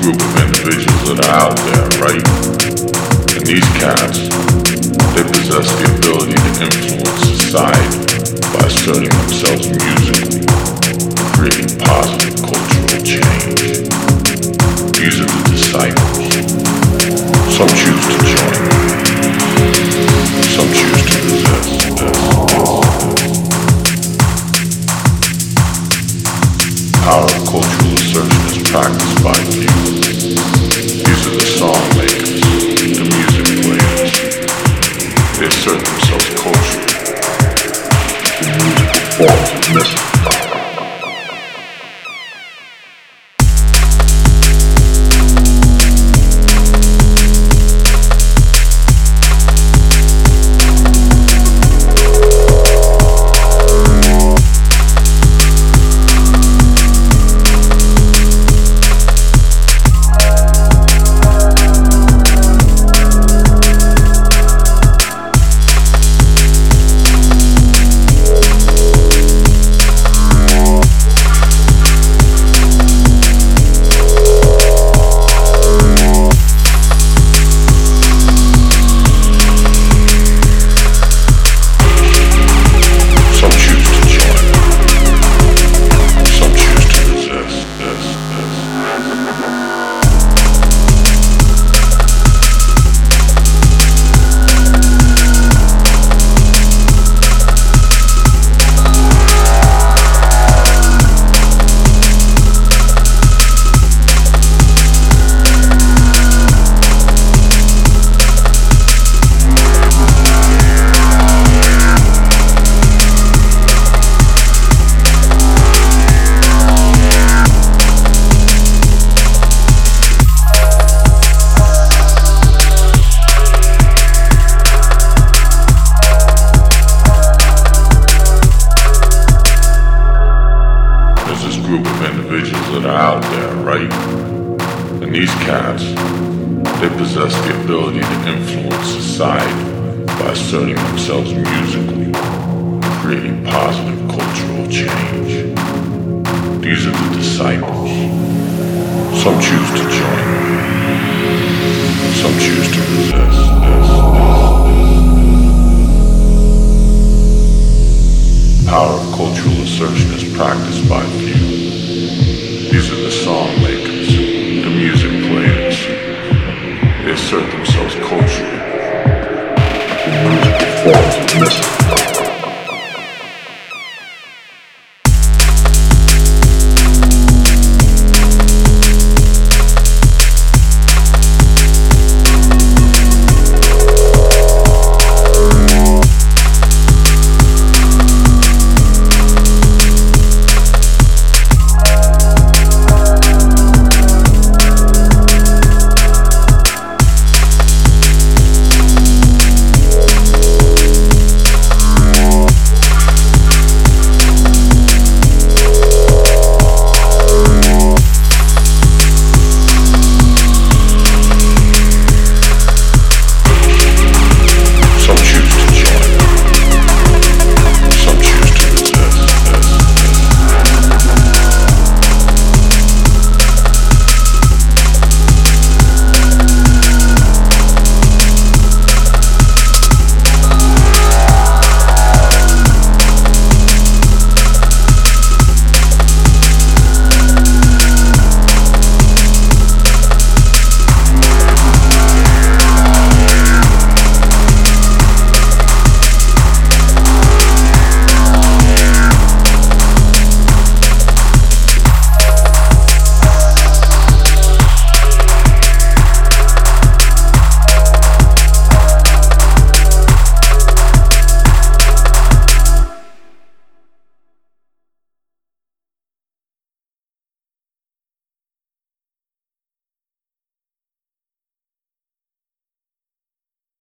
group of individuals that are out there, right? And these cats, they possess the ability to influence society by asserting themselves musically, creating positive cultural change. These are the disciples. Some choose to join, some choose to resist. Power of cultural assertion is practiced by few. These are the song makers, the music players. They assert themselves culturally. The musical forms of mystical. Group of individuals that are out there, right? And these cats, they possess the ability to influence society by asserting themselves musically, creating positive cultural change. These are the disciples. Some choose to join, some choose to resist. Power of cultural assertion is practiced by few. These are the song makers, the music players. They assert themselves culturally. The musical forms of mystical.